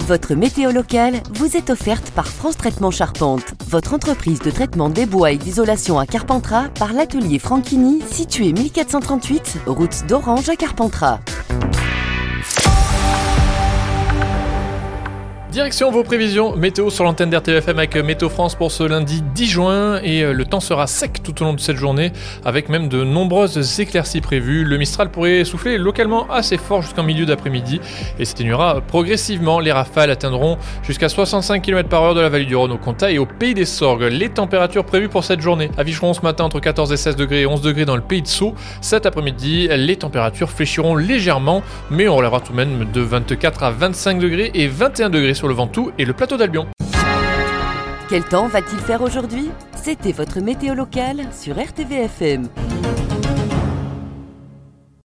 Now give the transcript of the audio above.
Votre météo locale vous est offerte par France Traitement Charpente, votre entreprise de traitement des bois et d'isolation à Carpentras par l'atelier Franchini, situé 1438, route d'Orange à Carpentras. Direction vos prévisions météo sur l'antenne d'RTFM avec Météo France pour ce lundi 10 juin et le temps sera sec tout au long de cette journée avec même de nombreuses éclaircies prévues. Le Mistral pourrait souffler localement assez fort jusqu'en milieu d'après-midi et s'atténuera progressivement. Les rafales atteindront jusqu'à 65 km/h de la vallée du Rhône au Comtat et au Pays des Sorgues. Les températures prévues pour cette journée afficheront ce matin entre 14 et 16 degrés et 11 degrés dans le Pays de Sceaux. Cet après-midi, les températures fléchiront légèrement mais on relèvera tout de même de 24 à 25 degrés et 21 degrés sur le Ventoux et le plateau d'Albion. Quel temps va-t-il faire aujourd'hui ? C'était votre météo locale sur RTVFM.